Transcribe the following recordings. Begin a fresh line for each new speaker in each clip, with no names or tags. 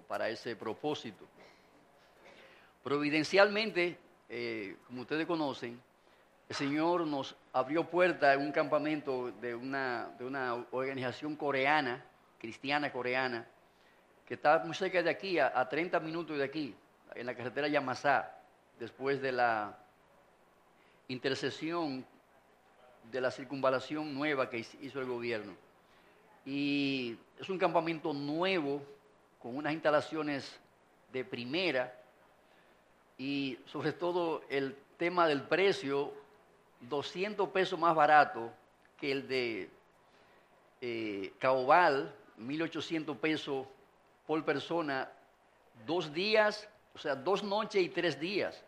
para ese propósito. Providencialmente, como ustedes conocen, el Señor nos abrió puerta en un campamento de una organización coreana, cristiana coreana, que está muy cerca de aquí, a 30 minutos de aquí, en la carretera Yamasá, después de la intercesión de la circunvalación nueva que hizo el gobierno. Y es un campamento nuevo, con unas instalaciones de primera, y sobre todo el tema del precio, 200 pesos más barato que el de Caobal, 1.800 pesos por persona, 2 días, o sea, 2 noches y 3 días.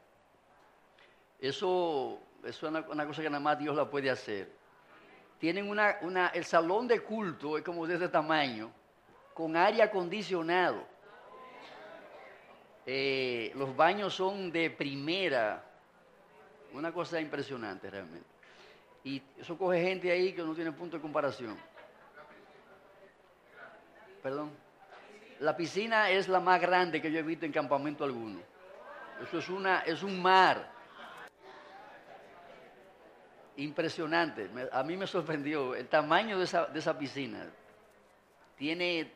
Eso es una cosa que nada más Dios la puede hacer. Tienen el salón de culto es como de este tamaño, con aire acondicionado. Los baños son de primera, una cosa impresionante realmente. Y eso coge gente ahí que no tiene punto de comparación. Perdón. La piscina es la más grande que yo he visto en campamento alguno. Eso es un mar. Impresionante. A mí me sorprendió el tamaño de esa piscina. Tiene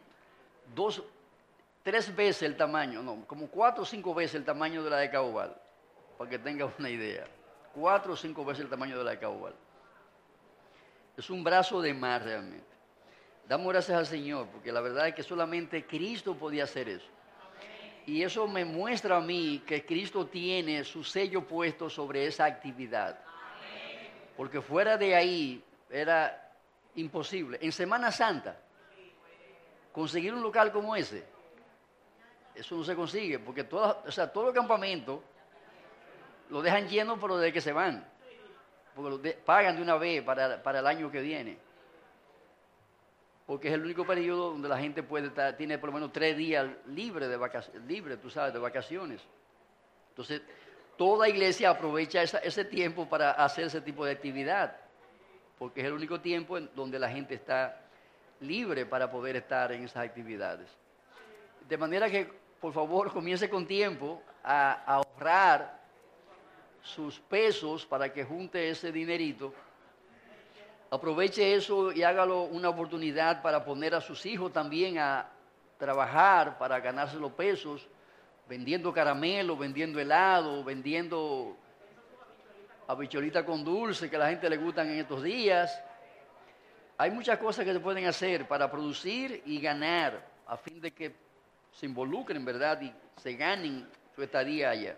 3 veces el tamaño, no, como 4 o 5 veces el tamaño de la de Caobal, para que tengan una idea. 4 o 5 veces el tamaño de la de Caobal. Es un brazo de mar realmente. Damos gracias al Señor, porque la verdad es que solamente Cristo podía hacer eso. Y eso me muestra a mí que Cristo tiene su sello puesto sobre esa actividad. Porque fuera de ahí era imposible. En Semana Santa, conseguir un local como ese, eso no se consigue, porque todos los campamentos lo dejan lleno, pero desde que se van. Porque pagan de una vez para el año que viene. Porque es el único periodo donde la gente tiene por lo menos 3 días libres de vacaciones. Entonces, toda iglesia aprovecha ese tiempo para hacer ese tipo de actividad, porque es el único tiempo en donde la gente está libre para poder estar en esas actividades. De manera que, por favor, comience con tiempo a ahorrar sus pesos para que junte ese dinerito. Aproveche eso y hágalo una oportunidad para poner a sus hijos también a trabajar para ganarse los pesos, vendiendo caramelo, vendiendo helado, vendiendo habichuelita con dulce que a la gente le gustan en estos días. Hay muchas cosas que se pueden hacer para producir y ganar a fin de que se involucren, ¿verdad? Y se ganen su estadía allá.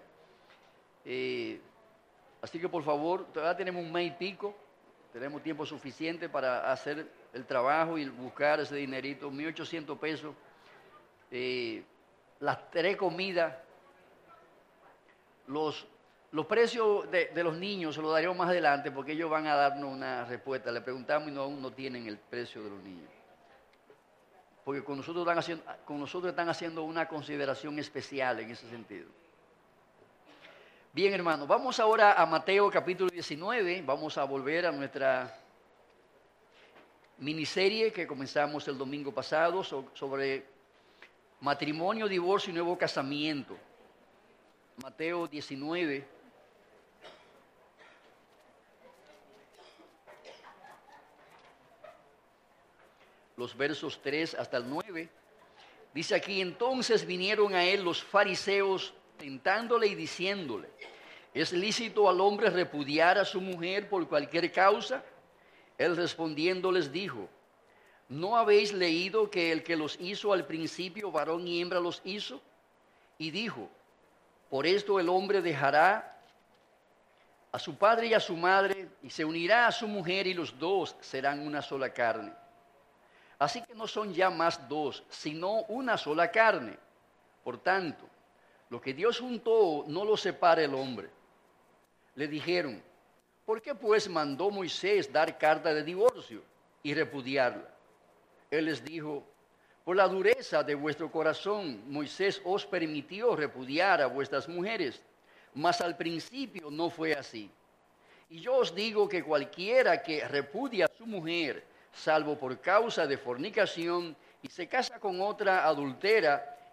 Así que por favor, todavía tenemos 1 mes y pico. Tenemos tiempo suficiente para hacer el trabajo y buscar ese dinerito, 1.800 pesos, las 3 comidas. Los precios de los niños se los daremos más adelante porque ellos van a darnos una respuesta. Le preguntamos y aún no tienen el precio de los niños. Porque con nosotros están haciendo una consideración especial en ese sentido. Bien, hermanos, vamos ahora a Mateo capítulo 19, vamos a volver a nuestra miniserie que comenzamos el domingo pasado sobre matrimonio, divorcio y nuevo casamiento. Mateo 19. Los versos 3 hasta el 9. Dice aquí, entonces vinieron a él los fariseos tentándole y diciéndole, ¿es lícito al hombre repudiar a su mujer por cualquier causa? Él respondiendo les dijo, ¿no habéis leído que el que los hizo al principio, varón y hembra los hizo? Y dijo, por esto el hombre dejará a su padre y a su madre y se unirá a su mujer y los dos serán una sola carne. Así que no son ya más 2, sino una sola carne. Por tanto, lo que Dios juntó no lo separa el hombre. Le dijeron, ¿por qué pues mandó Moisés dar carta de divorcio y repudiarla? Él les dijo, por la dureza de vuestro corazón, Moisés os permitió repudiar a vuestras mujeres, mas al principio no fue así. Y yo os digo que cualquiera que repudia a su mujer, salvo por causa de fornicación, y se casa con otra adúltera,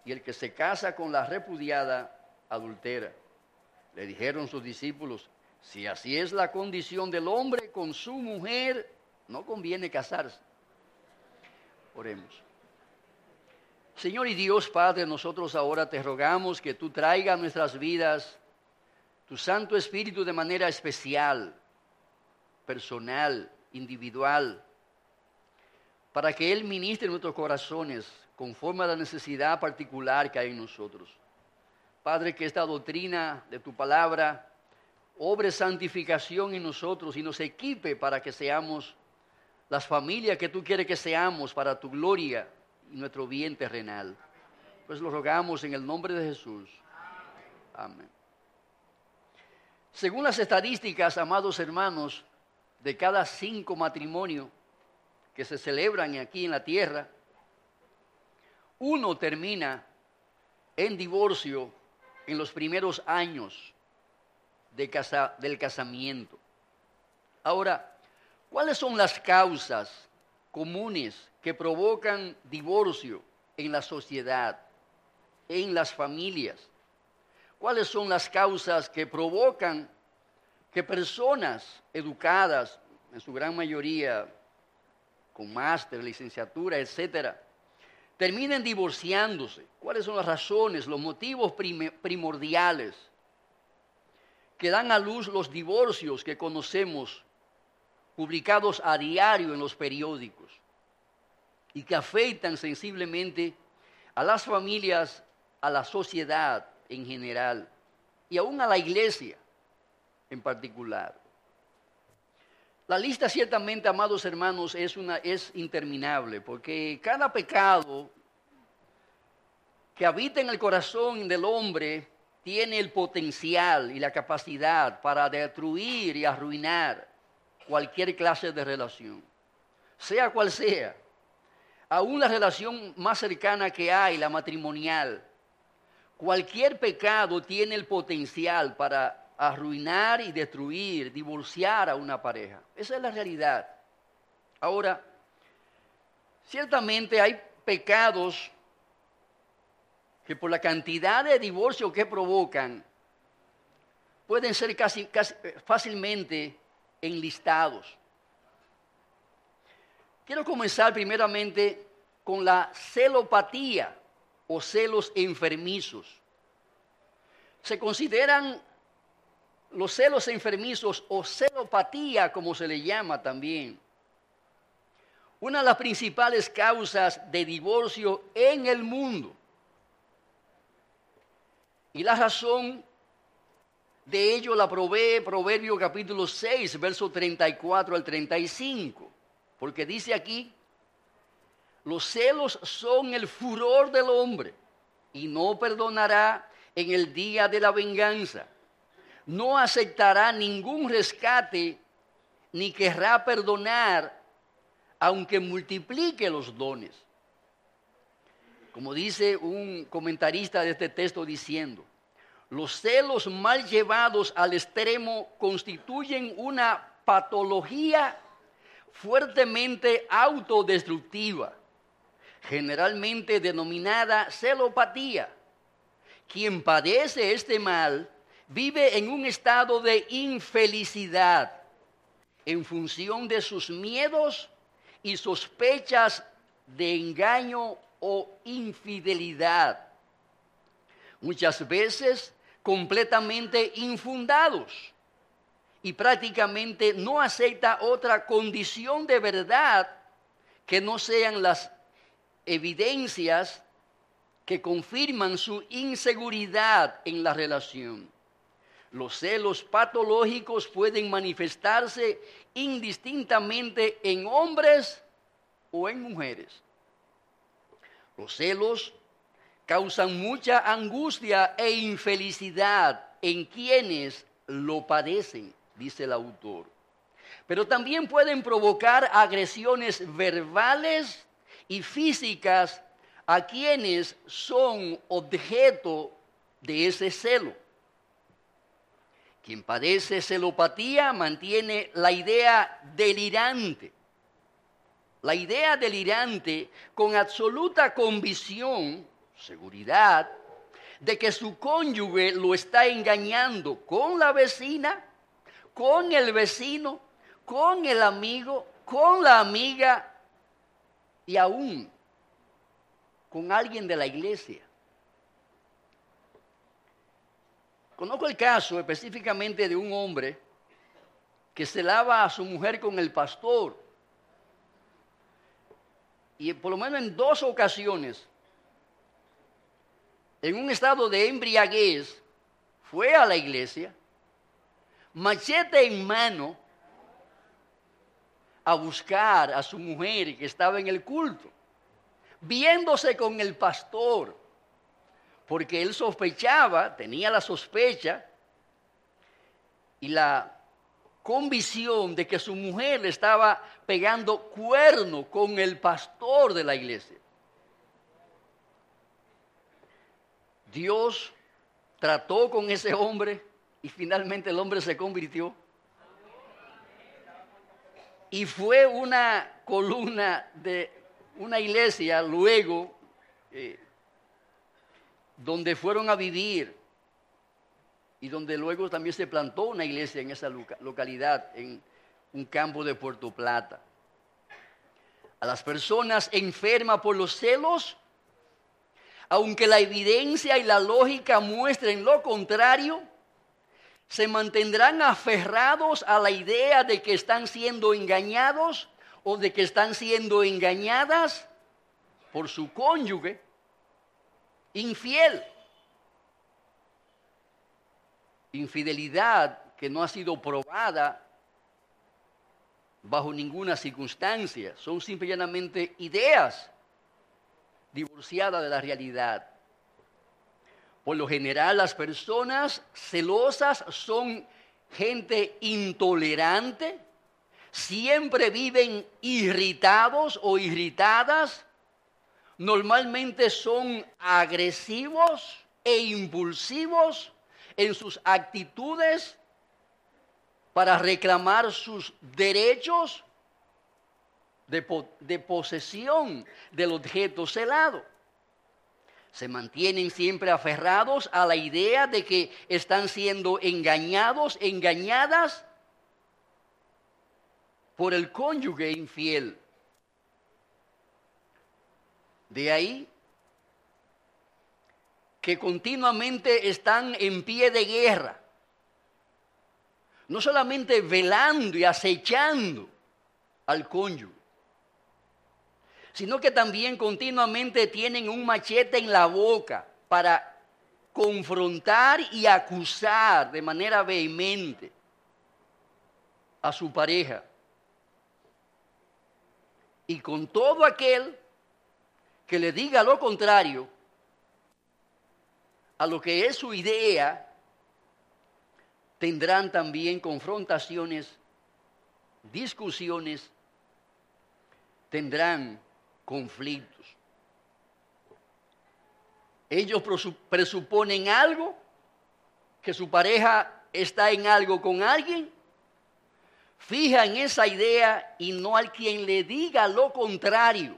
y el que se casa con la repudiada adultera. Le dijeron sus discípulos: si así es la condición del hombre con su mujer, no conviene casarse. Oremos. Señor y Dios Padre, nosotros ahora te rogamos que tú traigas a nuestras vidas tu Santo Espíritu de manera especial, personal, individual, para que Él ministre en nuestros corazones conforme a la necesidad particular que hay en nosotros. Padre, que esta doctrina de tu palabra obre santificación en nosotros y nos equipe para que seamos las familias que tú quieres que seamos para tu gloria y nuestro bien terrenal. Pues lo rogamos en el nombre de Jesús. Amén. Según las estadísticas, amados hermanos, de cada 5 matrimonios que se celebran aquí en la tierra, 1 termina en divorcio en los primeros años del casamiento. Ahora, ¿cuáles son las causas comunes que provocan divorcio en la sociedad, en las familias? ¿Cuáles son las causas que provocan que personas educadas, en su gran mayoría con máster, licenciatura, etcétera, terminen divorciándose? ¿Cuáles son las razones, los motivos primordiales que dan a luz los divorcios que conocemos, publicados a diario en los periódicos, y que afectan sensiblemente a las familias, a la sociedad en general, y aún a la iglesia en particular? La lista ciertamente, amados hermanos, es interminable, porque cada pecado que habita en el corazón del hombre tiene el potencial y la capacidad para destruir y arruinar cualquier clase de relación, sea cual sea, aún la relación más cercana que hay, la matrimonial. Cualquier pecado tiene el potencial para arruinar y destruir, divorciar a una pareja. Esa es la realidad. Ahora, ciertamente hay pecados que por la cantidad de divorcios que provocan, pueden ser casi fácilmente enlistados. Quiero comenzar primeramente con la celopatía o celos enfermizos. Se consideran los celos enfermizos o celopatía, como se le llama también, una de las principales causas de divorcio en el mundo. Y la razón de ello la provee Proverbios capítulo 6, versos 34 al 35. Porque dice aquí: los celos son el furor del hombre, y no perdonará en el día de la venganza. No aceptará ningún rescate, ni querrá perdonar, aunque multiplique los dones. Como dice un comentarista de este texto diciendo: los celos mal llevados al extremo constituyen una patología fuertemente autodestructiva, generalmente denominada celopatía. Quien padece este mal vive en un estado de infelicidad en función de sus miedos y sospechas de engaño o infidelidad, muchas veces completamente infundados, y prácticamente no acepta otra condición de verdad que no sean las evidencias que confirman su inseguridad en la relación. Los celos patológicos pueden manifestarse indistintamente en hombres o en mujeres. Los celos causan mucha angustia e infelicidad en quienes lo padecen, dice el autor. Pero también pueden provocar agresiones verbales y físicas a quienes son objeto de ese celo. Quien padece celopatía mantiene la idea delirante con absoluta convicción seguridad, de que su cónyuge lo está engañando con la vecina, con el vecino, con el amigo, con la amiga y aún con alguien de la iglesia. Conozco el caso específicamente de un hombre que celaba a su mujer con el pastor. Y por lo menos en 2 ocasiones, en un estado de embriaguez, fue a la iglesia, machete en mano, a buscar a su mujer que estaba en el culto, viéndose con el pastor, porque él sospechaba, tenía la sospecha y la convicción de que su mujer le estaba pegando cuerno con el pastor de la iglesia. Dios trató con ese hombre y finalmente el hombre se convirtió. Y fue una columna de una iglesia luego donde fueron a vivir y donde luego también se plantó una iglesia en esa localidad, en un campo de Puerto Plata. A las personas enfermas por los celos, aunque la evidencia y la lógica muestren lo contrario, se mantendrán aferrados a la idea de que están siendo engañados o de que están siendo engañadas por su cónyuge infiel. Infidelidad que no ha sido probada bajo ninguna circunstancia. Son simplemente ideas divorciadas de la realidad. Por lo general, las personas celosas son gente intolerante, siempre viven irritados o irritadas, normalmente son agresivos e impulsivos en sus actitudes para reclamar sus derechos de posesión del objeto celado. Se mantienen siempre aferrados a la idea de que están siendo engañados, engañadas por el cónyuge infiel. De ahí que continuamente están en pie de guerra, no solamente velando y acechando al cónyuge, sino que también continuamente tienen un machete en la boca para confrontar y acusar de manera vehemente a su pareja. Y con todo aquel que le diga lo contrario a lo que es su idea, tendrán también confrontaciones, discusiones, tendrán conflictos. Ellos presuponen algo, que su pareja está en algo con alguien, fijan esa idea y no al quien le diga lo contrario.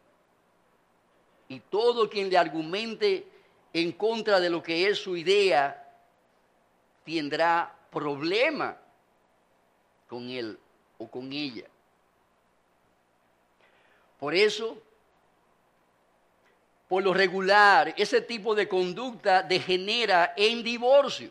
Y todo quien le argumente en contra de lo que es su idea tendrá problema con él o con ella. Por eso, por lo regular, ese tipo de conducta degenera en divorcio.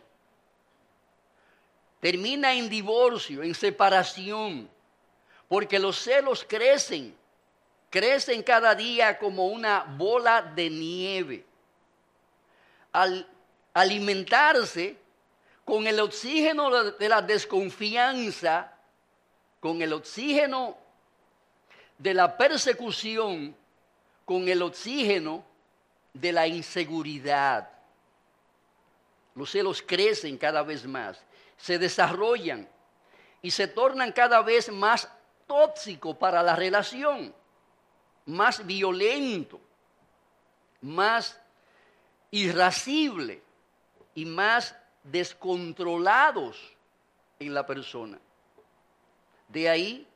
Termina en divorcio, en separación, porque los celos crecen cada día como una bola de nieve. Al alimentarse con el oxígeno de la desconfianza, con el oxígeno de la persecución, con el oxígeno de la inseguridad. Los celos crecen cada vez más, se desarrollan y se tornan cada vez más tóxicos para la relación, más violento, más irascible y más descontrolados en la persona. De ahí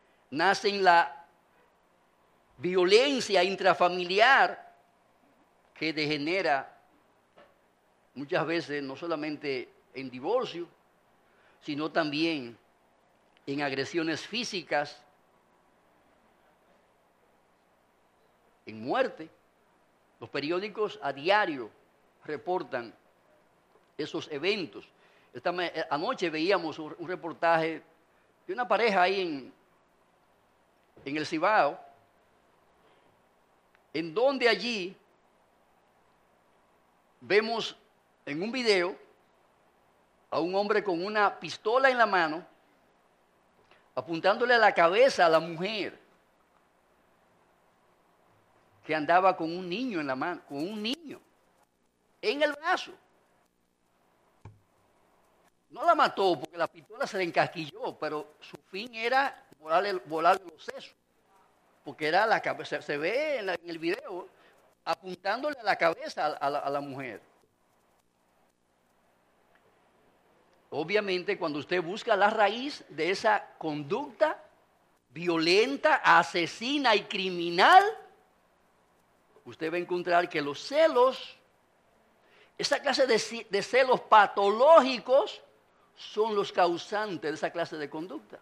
nacen la violencia intrafamiliar que degenera muchas veces no solamente en divorcio, sino también en agresiones físicas, en muerte. Los periódicos a diario reportan esos eventos. Anoche veíamos un reportaje de una pareja ahí en el Cibao, en donde allí vemos en un video a un hombre con una pistola en la mano apuntándole a la cabeza a la mujer que andaba con un niño en la mano, con un niño en el brazo. No la mató porque la pistola se le encasquilló, pero su fin era volarle los sesos, porque era la cabeza. Se ve en el video apuntándole a la cabeza a la mujer. Obviamente, cuando usted busca la raíz de esa conducta violenta, asesina y criminal, usted va a encontrar que los celos, esa clase de celos patológicos, son los causantes de esa clase de conducta.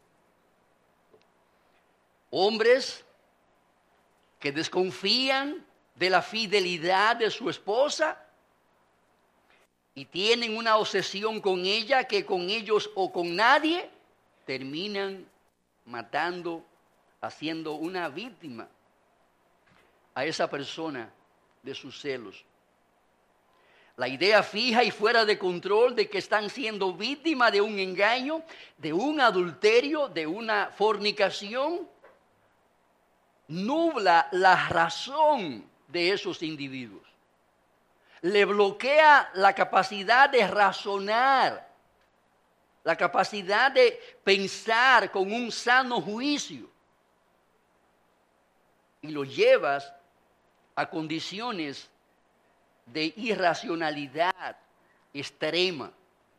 Hombres que desconfían de la fidelidad de su esposa y tienen una obsesión con ella que con ellos o con nadie terminan matando, haciendo una víctima a esa persona de sus celos. La idea fija y fuera de control de que están siendo víctimas de un engaño, de un adulterio, de una fornicación, nubla la razón de esos individuos. Le bloquea la capacidad de razonar, la capacidad de pensar con un sano juicio. Y lo llevas a condiciones de irracionalidad extrema,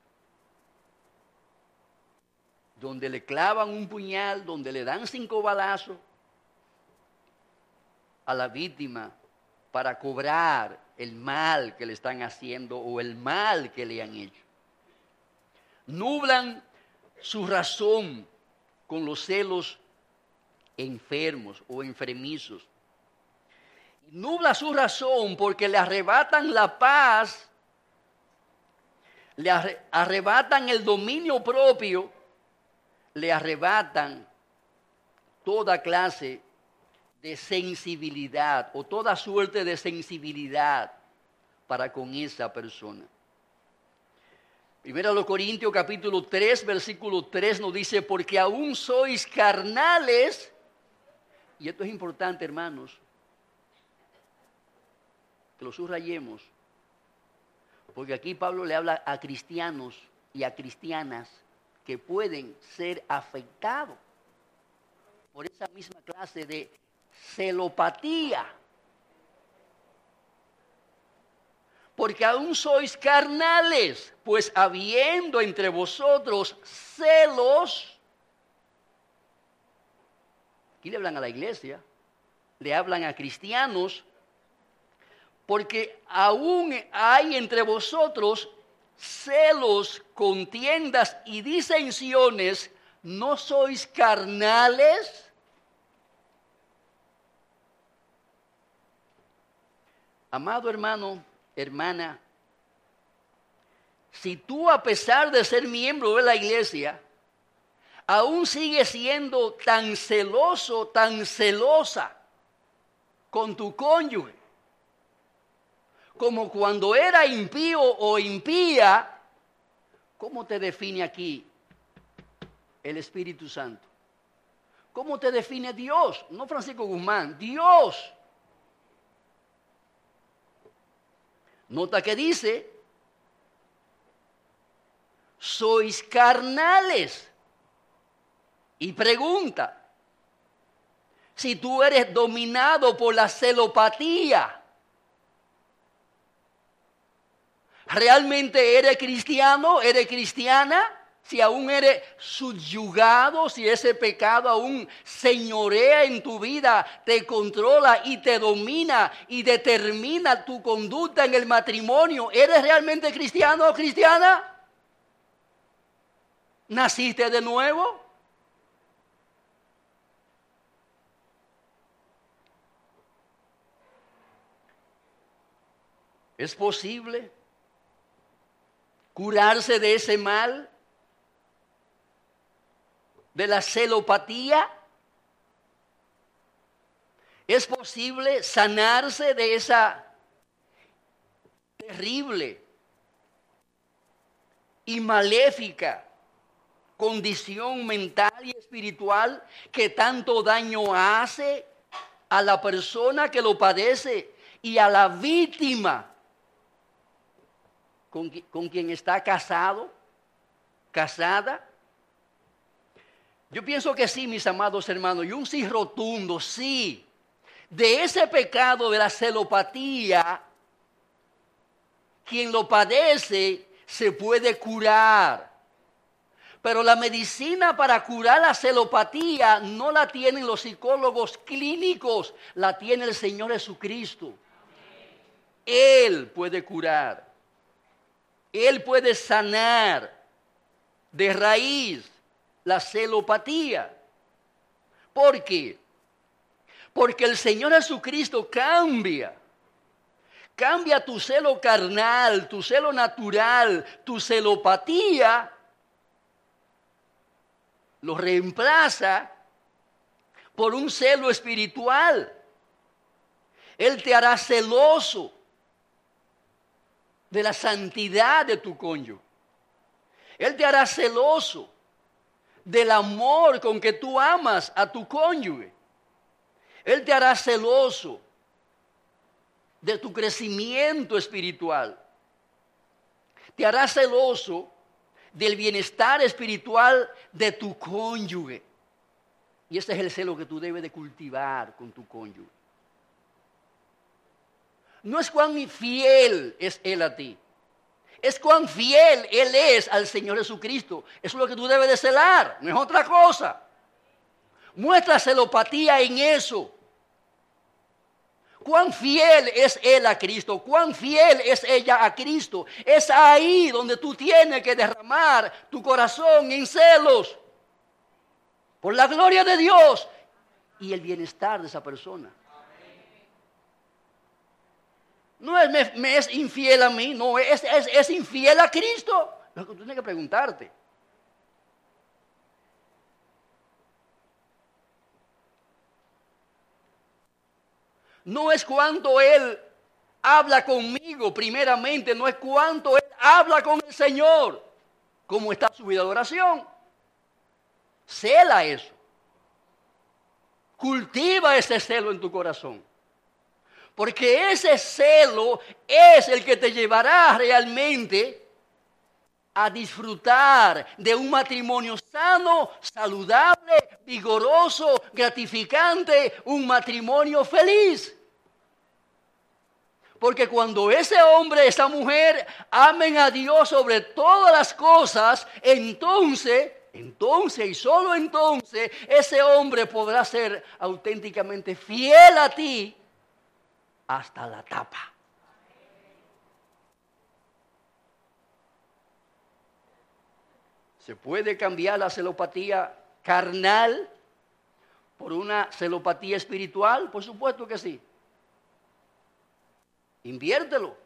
donde le clavan un puñal, donde le dan 5 balazos a la víctima para cobrar el mal que le están haciendo o el mal que le han hecho. Nublan su razón con los celos enfermos o enfermizos. Nubla su razón porque le arrebatan la paz, le arrebatan el dominio propio, le arrebatan toda clase de sensibilidad o toda suerte de sensibilidad para con esa persona. Primero Corintios capítulo 3, versículo 3 nos dice, porque aún sois carnales, y esto es importante, hermanos, que lo subrayemos, porque aquí Pablo le habla a cristianos y a cristianas que pueden ser afectados por esa misma clase de celopatía. Porque aún sois carnales, pues habiendo entre vosotros celos, aquí le hablan a la iglesia, le hablan a cristianos, porque aún hay entre vosotros celos, contiendas y disensiones, ¿no sois carnales? Amado hermano, hermana, si tú a pesar de ser miembro de la iglesia, aún sigues siendo tan celoso, tan celosa con tu cónyuge, como cuando era impío o impía, ¿cómo te define aquí el Espíritu Santo? ¿Cómo te define Dios? No Francisco Guzmán, Dios. Nota que dice, sois carnales. Y pregunta, si tú eres dominado por la celopatía, ¿realmente eres cristiano? ¿Eres cristiana? si aún eres subyugado, si ese pecado aún señorea en tu vida, te controla y te domina y determina tu conducta en el matrimonio, ¿eres realmente cristiano o cristiana? ¿Naciste de nuevo? ¿Es posible curarse de ese mal? ¿De la celopatía? ¿Es posible sanarse de esa terrible y maléfica condición mental y espiritual que tanto daño hace a la persona que lo padece y a la víctima con quien está casado, casada? Yo pienso que sí, mis amados hermanos, y un sí rotundo, sí. De ese pecado de la celopatía, quien lo padece se puede curar. Pero la medicina para curar la celopatía no la tienen los psicólogos clínicos, la tiene el Señor Jesucristo. Él puede curar. Él puede sanar de raíz la celopatía. ¿Por qué? Porque el Señor Jesucristo cambia tu celo carnal, tu celo natural, tu celopatía, lo reemplaza por un celo espiritual. Él te hará celoso de la santidad de tu cónyuge. Él te hará celoso del amor con que tú amas a tu cónyuge. Él te hará celoso de tu crecimiento espiritual. Te hará celoso del bienestar espiritual de tu cónyuge. Y ese es el celo que tú debes de cultivar con tu cónyuge. No es cuán fiel es Él a ti. Es cuán fiel Él es al Señor Jesucristo. Eso es lo que tú debes de celar, no es otra cosa. Muestra celopatía en eso. Cuán fiel es Él a Cristo, cuán fiel es ella a Cristo. Es ahí donde tú tienes que derramar tu corazón en celos por la gloria de Dios y el bienestar de esa persona. No es me es infiel a mí, no, es infiel a Cristo. Lo que tú tienes que preguntarte. No es cuánto Él habla conmigo, primeramente, no es cuánto Él habla con el Señor. ¿Cómo está su vida de oración? Cela eso. Cultiva ese celo en tu corazón. Porque ese celo es el que te llevará realmente a disfrutar de un matrimonio sano, saludable, vigoroso, gratificante, un matrimonio feliz. Porque cuando ese hombre, esa mujer amen a Dios sobre todas las cosas, entonces y solo entonces, ese hombre podrá ser auténticamente fiel a ti hasta la tapa. ¿Se puede cambiar la celopatía carnal por una celopatía espiritual? Por supuesto que sí. Inviértelo.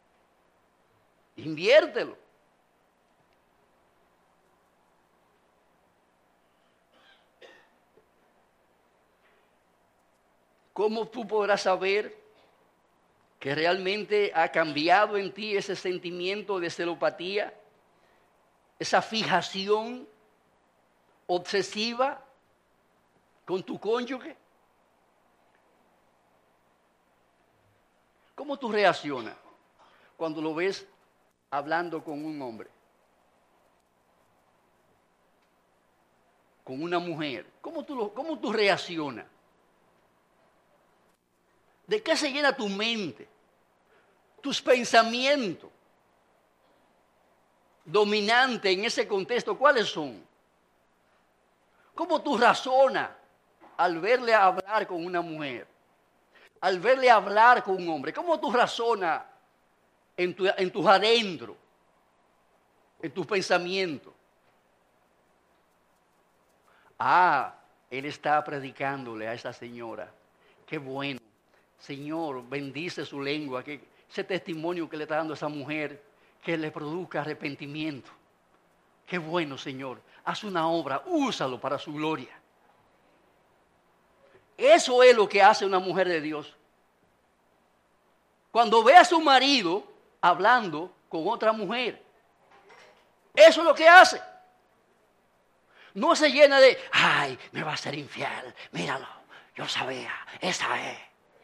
¿Cómo tú podrás saber que realmente ha cambiado en ti ese sentimiento de celopatía? Esa fijación obsesiva con tu cónyuge. ¿Cómo tú reaccionas cuando lo ves hablando con un hombre? Con una mujer. ¿Cómo tú reaccionas? ¿De qué se llena tu mente? Tus pensamientos. dominante en ese contexto, ¿cuáles son? ¿Cómo tú razonas al verle hablar con una mujer? Al verle hablar con un hombre, ¿cómo tú razonas en tus adentros, en tus pensamientos? Él está predicándole a esa señora. Qué bueno. Señor, bendice su lengua, que ese testimonio que le está dando a esa mujer, que le produzca arrepentimiento. Qué bueno, Señor. Haz una obra, úsalo para su gloria. Eso es lo que hace una mujer de Dios. Cuando ve a su marido hablando con otra mujer, eso es lo que hace. No se llena de, ay, me va a ser infiel, míralo, yo sabía, esa es.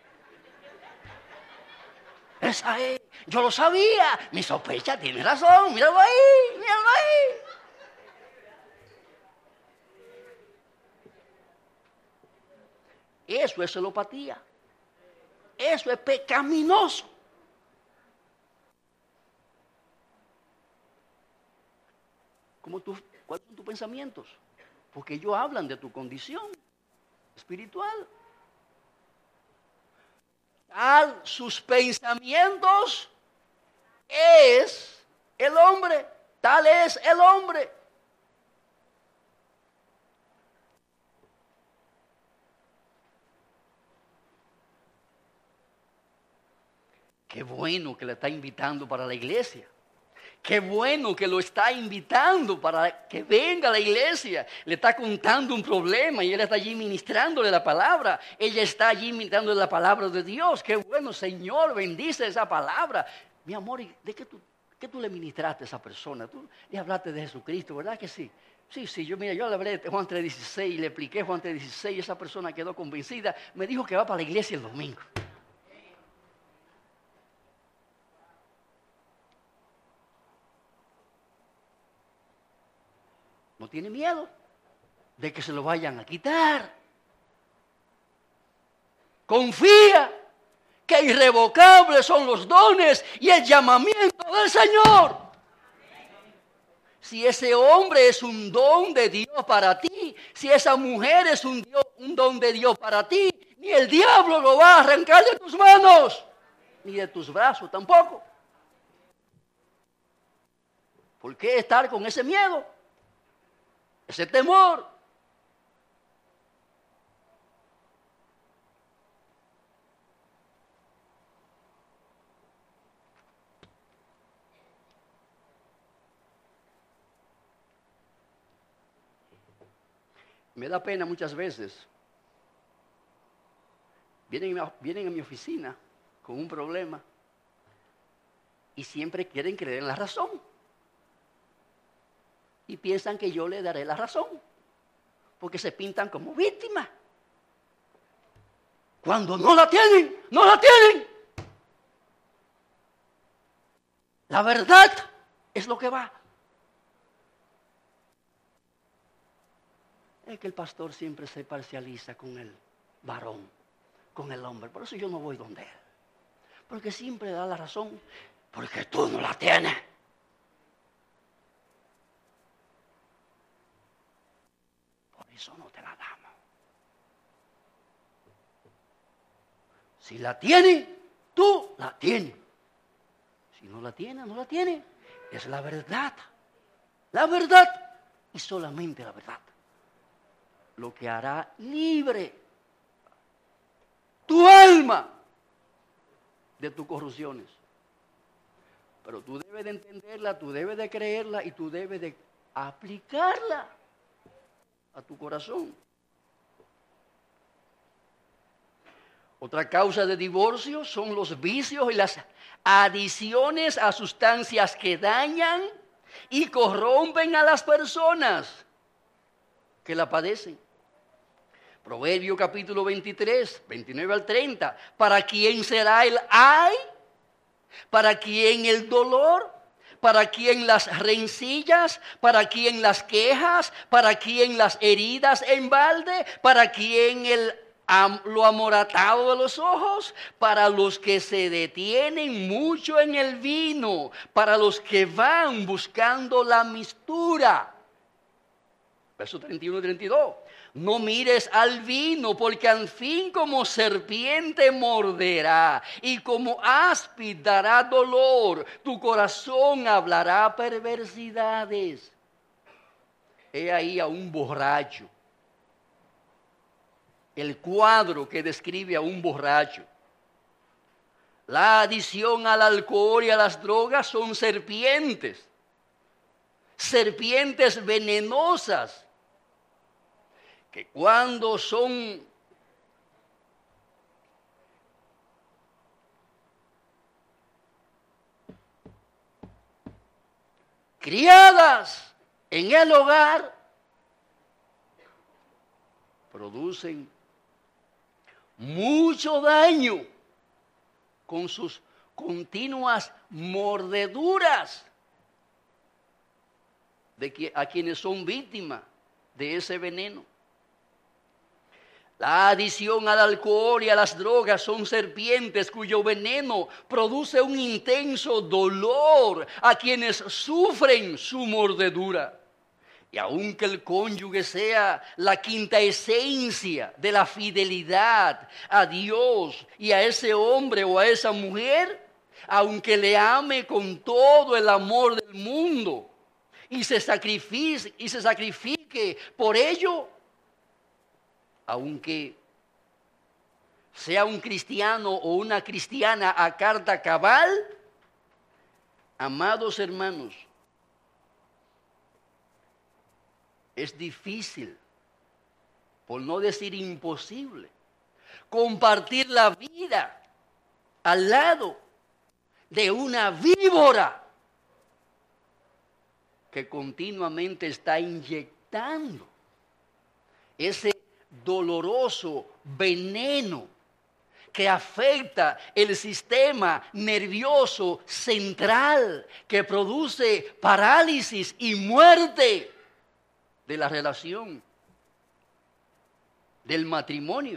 Esa es, yo lo sabía, mi sospecha tiene razón, míralo ahí, míralo ahí. Eso es celopatía. Eso es pecaminoso. ¿Cuáles son tus pensamientos? Porque ellos hablan de tu condición espiritual. Sus pensamientos es el hombre. Tal es el hombre. Qué bueno que le está invitando para la iglesia. Qué bueno que lo está invitando para que venga a la iglesia. Le está contando un problema y él está allí ministrándole la palabra. Ella está allí ministrándole la palabra de Dios. Qué bueno, Señor, bendice esa palabra. Mi amor, ¿de qué tú le ministraste a esa persona? Tú le hablaste de Jesucristo, ¿verdad que sí? Sí, yo le hablé de Juan 3:16, le expliqué Juan 3:16 y esa persona quedó convencida. Me dijo que va para la iglesia el domingo. No tiene miedo de que se lo vayan a quitar. Confía que irrevocables son los dones y el llamamiento del Señor. Si ese hombre es un don de Dios para ti, si esa mujer es un don de Dios para ti, ni el diablo lo va a arrancar de tus manos, ni de tus brazos tampoco. ¿Por qué estar con ese miedo? Ese temor. Me da pena muchas veces. Vienen a mi oficina con un problema y siempre quieren creer en la razón. Y piensan que yo le daré la razón, porque se pintan como víctimas. Cuando no la tienen, no la tienen. La verdad es lo que va. Es que el pastor siempre se parcializa con el varón, con el hombre. Por eso yo no voy donde él. Porque siempre da la razón, porque tú no la tienes. Eso no te la damos. Si la tiene, tú la tienes. Si no la tiene, no la tiene. Es la verdad. La verdad y solamente la verdad. Lo que hará libre tu alma de tus corrupciones. Pero tú debes de entenderla, tú debes de creerla y tú debes de aplicarla a tu corazón. Otra causa de divorcio son los vicios y las adiciones a sustancias que dañan y corrompen a las personas que la padecen. Proverbio capítulo 23, 29 al 30. ¿Para quién será el ay? ¿Para quién el dolor? ¿Para quién las rencillas? ¿Para quién las quejas? ¿Para quién las heridas en balde? ¿Para quién el lo amoratado de los ojos, para los que se detienen mucho en el vino, para los que van buscando la mistura. Verso 31 y 32. No mires al vino, porque al fin como serpiente morderá, y como áspid dará dolor. Tu corazón hablará perversidades. He ahí a un borracho. El cuadro que describe a un borracho. La adicción al alcohol y a las drogas son serpientes. Serpientes venenosas. Que cuando son criadas en el hogar, producen mucho daño con sus continuas mordeduras a quienes son víctimas de ese veneno. La adicción al alcohol y a las drogas son serpientes cuyo veneno produce un intenso dolor a quienes sufren su mordedura. Y aunque el cónyuge sea la quinta esencia de la fidelidad a Dios y a ese hombre o a esa mujer, aunque le ame con todo el amor del mundo y se sacrifique por ello, aunque sea un cristiano o una cristiana a carta cabal, amados hermanos, es difícil, por no decir imposible, compartir la vida al lado de una víbora que continuamente está inyectando ese doloroso veneno que afecta el sistema nervioso central, que produce parálisis y muerte de la relación, del matrimonio,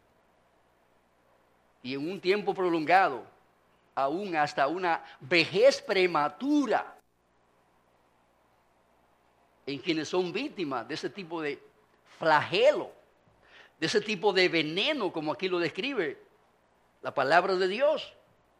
y en un tiempo prolongado, aún hasta una vejez prematura, en quienes son víctimas de ese tipo de flagelo, de ese tipo de veneno, como aquí lo describe la palabra de Dios.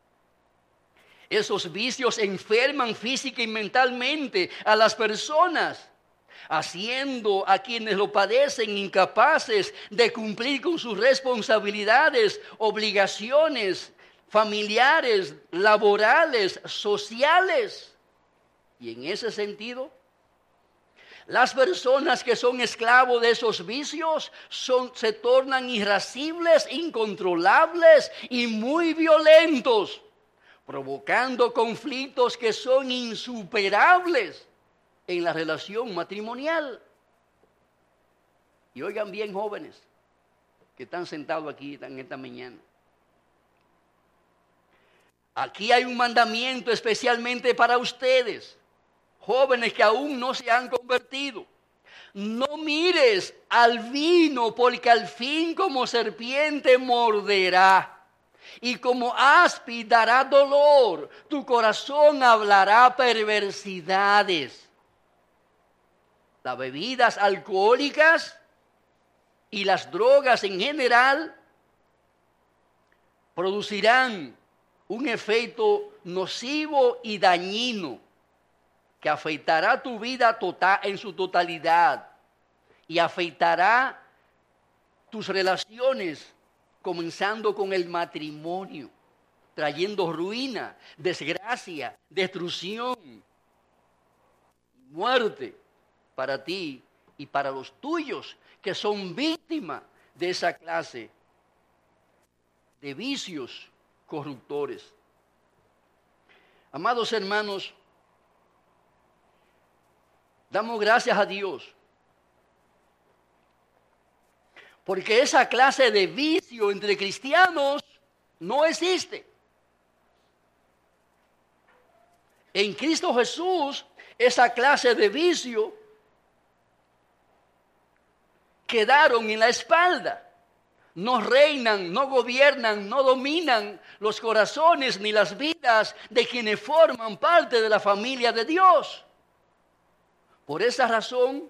Esos vicios enferman física y mentalmente a las personas, haciendo a quienes lo padecen incapaces de cumplir con sus responsabilidades, obligaciones familiares, laborales, sociales. Y en ese sentido, las personas que son esclavos de esos vicios se tornan irascibles, incontrolables y muy violentos, provocando conflictos que son insuperables en la relación matrimonial. Y oigan bien, jóvenes que están sentados aquí en esta mañana. Aquí hay un mandamiento especialmente para ustedes, jóvenes que aún no se han convertido. No mires al vino, porque al fin como serpiente morderá, y como áspid dará dolor. Tu corazón hablará perversidades. Las bebidas alcohólicas y las drogas en general producirán un efecto nocivo y dañino que afectará tu vida total en su totalidad y afectará tus relaciones, comenzando con el matrimonio, trayendo ruina, desgracia, destrucción, muerte para ti y para los tuyos que son víctimas de esa clase de vicios corruptores. Amados hermanos, damos gracias a Dios porque esa clase de vicio entre cristianos no existe. En Cristo Jesús, esa clase de vicio quedaron en la espalda. no reinan, no gobiernan, no dominan los corazones ni las vidas de quienes forman parte de la familia de Dios. Por esa razón,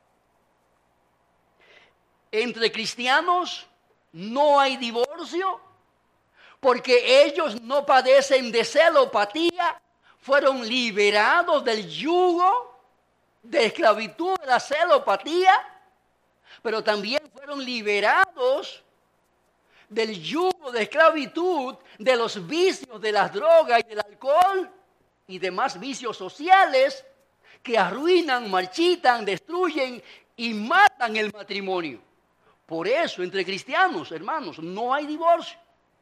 entre cristianos no hay divorcio, porque ellos no padecen de celopatía, fueron liberados del yugo de esclavitud de la celopatía, pero también fueron liberados del yugo de esclavitud de los vicios de las drogas y del alcohol y demás vicios sociales que arruinan, marchitan, destruyen y matan el matrimonio. Por eso, entre cristianos, hermanos, no hay divorcio.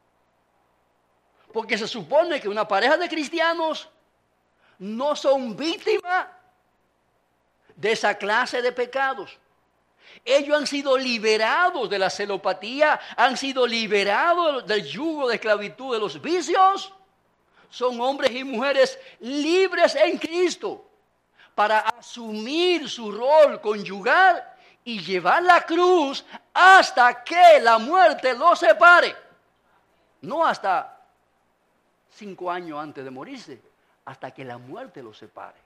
Porque se supone que una pareja de cristianos no son víctimas de esa clase de pecados. Ellos han sido liberados de la celopatía, han sido liberados del yugo de esclavitud de los vicios. Son hombres y mujeres libres en Cristo para asumir su rol conyugal y llevar la cruz hasta que la muerte los separe. No hasta 5 años antes de morirse, hasta que la muerte los separe.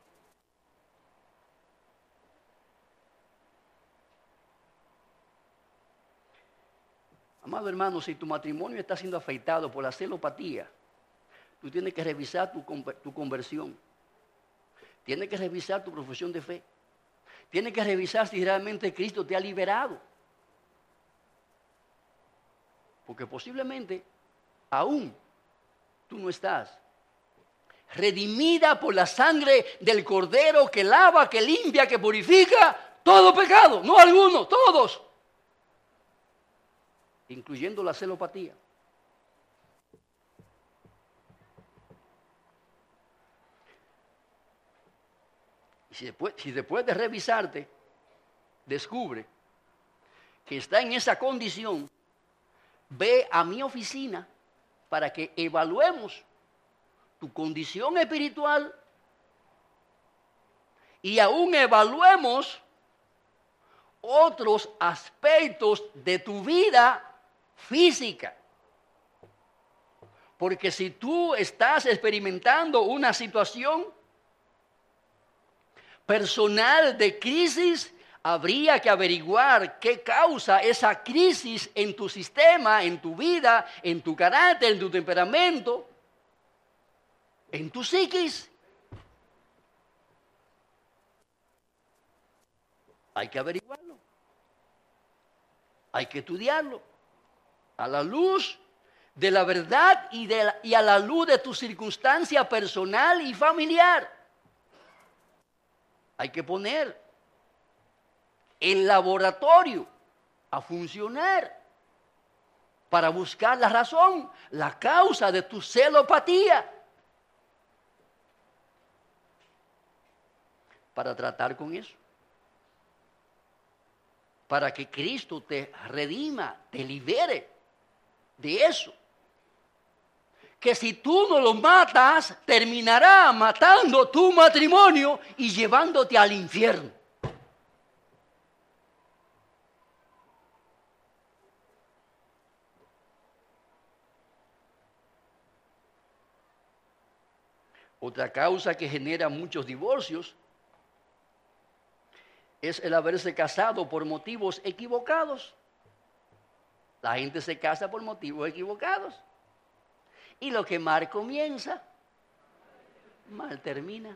Amado hermano, si tu matrimonio está siendo afectado por la celopatía, tú tienes que revisar tu conversión. Tienes que revisar tu profesión de fe. Tienes que revisar si realmente Cristo te ha liberado. Porque posiblemente aún tú no estás redimida por la sangre del Cordero que lava, que limpia, que purifica todo pecado. No algunos, todos. Incluyendo la celopatía. Y si después de revisarte, descubre que está en esa condición, ve a mi oficina para que evaluemos tu condición espiritual y aún evaluemos otros aspectos de tu vida física. Porque si tú estás experimentando una situación personal de crisis, habría que averiguar qué causa esa crisis en tu sistema, en tu vida, en tu carácter, en tu temperamento, en tu psiquis. Hay que averiguarlo. Hay que estudiarlo a la luz de la verdad y a la luz de tu circunstancia personal y familiar. Hay que poner el laboratorio a funcionar para buscar la razón, la causa de tu celopatía, para tratar con eso, para que Cristo te redima, te libere de eso. Que si tú no lo matas, terminará matando tu matrimonio y llevándote al infierno. Otra causa que genera muchos divorcios es el haberse casado por motivos equivocados. La gente se casa por motivos equivocados. Y lo que mal comienza, mal termina.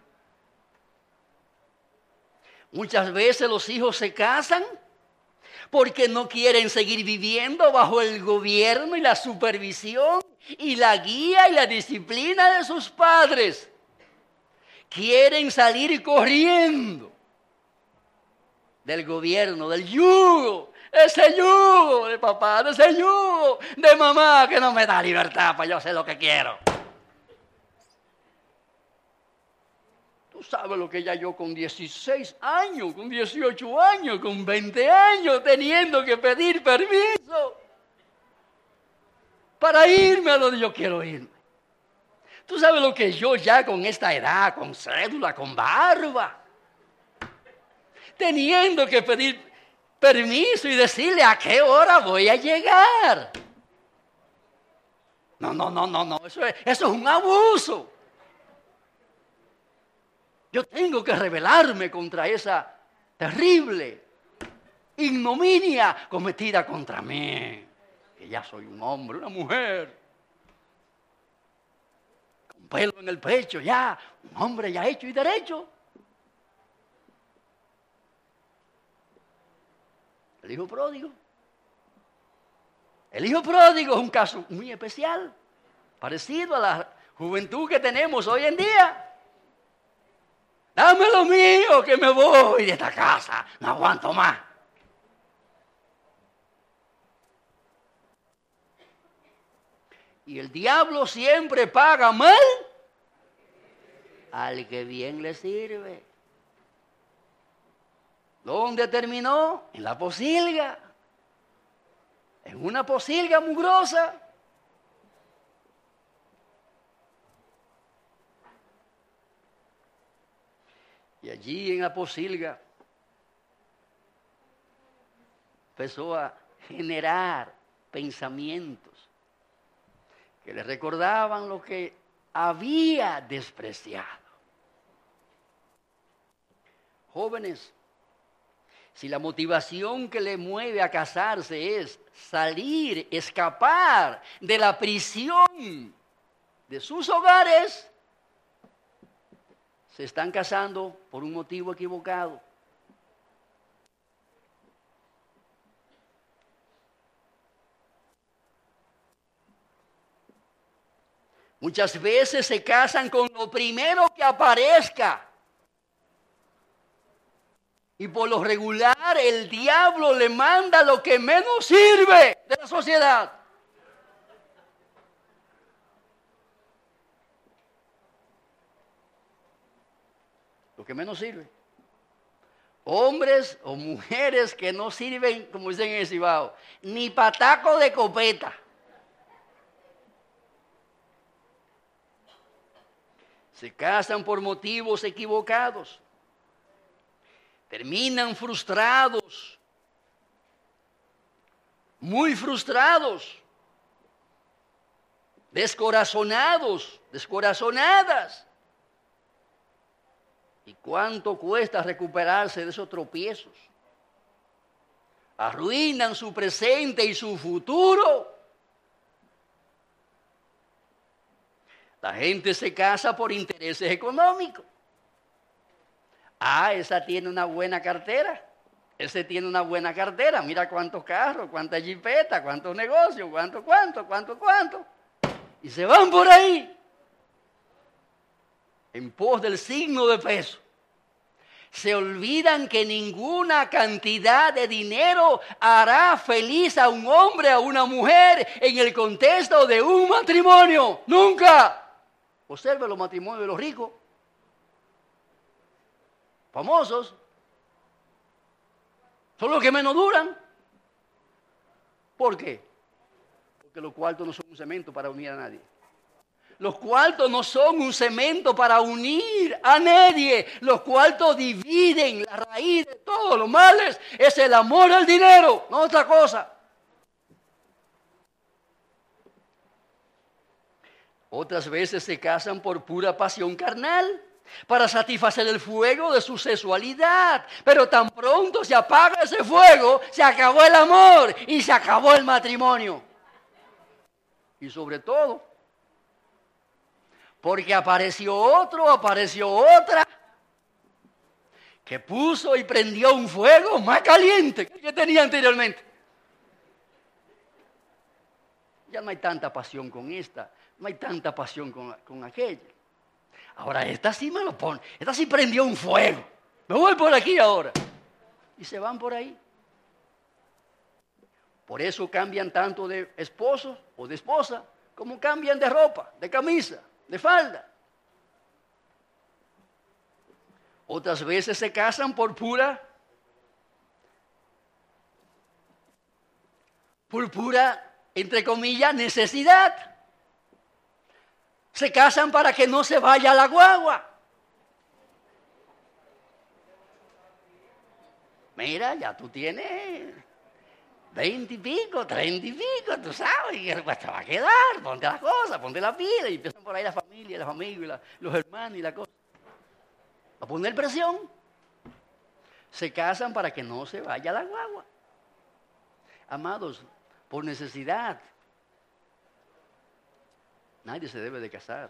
Muchas veces los hijos se casan porque no quieren seguir viviendo bajo el gobierno y la supervisión y la guía y la disciplina de sus padres. Quieren salir corriendo del gobierno, del yugo. Ese yugo de papá, de ese yugo de mamá que no me da libertad para yo hacer lo que quiero. Tú sabes lo que ya yo con 16 años, con 18 años, con 20 años, teniendo que pedir permiso para irme a donde yo quiero irme. Tú sabes lo que yo ya con esta edad, con cédula, con barba, teniendo que pedir permiso y decirle a qué hora voy a llegar. No, eso es un abuso. Yo tengo que rebelarme contra esa terrible ignominia cometida contra mí. Que ya soy un hombre, una mujer, con pelo en el pecho, ya, un hombre ya hecho y derecho. El hijo pródigo. El hijo pródigo es un caso muy especial, parecido a la juventud que tenemos hoy en día. Dame lo mío, que me voy de esta casa, no aguanto más. Y el diablo siempre paga mal al que bien le sirve. ¿Dónde terminó? En la posilga. En una posilga mugrosa. Y allí en la posilga empezó a generar pensamientos que le recordaban lo que había despreciado. Jóvenes, si la motivación que le mueve a casarse es salir, escapar de la prisión de sus hogares, se están casando por un motivo equivocado. Muchas veces se casan con lo primero que aparezca. Y por lo regular el diablo le manda lo que menos sirve de la sociedad. Lo que menos sirve. Hombres o mujeres que no sirven, como dicen en el Cibao, ni pataco de copeta. Se casan por motivos equivocados. Terminan frustrados, muy frustrados, descorazonados, descorazonadas. ¿Y cuánto cuesta recuperarse de esos tropiezos? Arruinan su presente y su futuro. La gente se casa por intereses económicos. Ah, esa tiene una buena cartera. Ese tiene una buena cartera. Mira cuántos carros, cuántas jipetas, cuántos negocios, cuánto. Y se van por ahí en pos del signo de peso. Se olvidan que ninguna cantidad de dinero hará feliz a un hombre, a una mujer en el contexto de un matrimonio. ¡Nunca! Observe los matrimonios de los ricos, famosos, son los que menos duran. ¿Por qué? Porque los cuartos no son un cemento para unir a nadie. Los cuartos no son un cemento para unir a nadie. Los cuartos dividen. La raíz de todos los males es el amor al dinero, no otra cosa. Otras veces se casan por pura pasión carnal, para satisfacer el fuego de su sexualidad. Pero tan pronto se apaga ese fuego, se acabó el amor y se acabó el matrimonio. Y sobre todo, porque apareció otro, apareció otra, que puso y prendió un fuego más caliente que el que tenía anteriormente. Ya no hay tanta pasión con esta, no hay tanta pasión con aquella. Ahora esta sí me lo pone, esta sí prendió un fuego. Me voy por aquí ahora. Y se van por ahí. Por eso cambian tanto de esposo o de esposa, como cambian de ropa, de camisa, de falda. Otras veces se casan por pura, entre comillas, necesidad. Se casan para que no se vaya la guagua. Mira, ya tú tienes 20 y pico, 30 y pico, tú sabes, y pues te va a quedar, ponte las cosas, ponte la pila, y empiezan por ahí la familia, los amigos, los hermanos y la cosa. A poner presión. Se casan para que no se vaya la guagua. Amados, por necesidad. Nadie se debe de casar.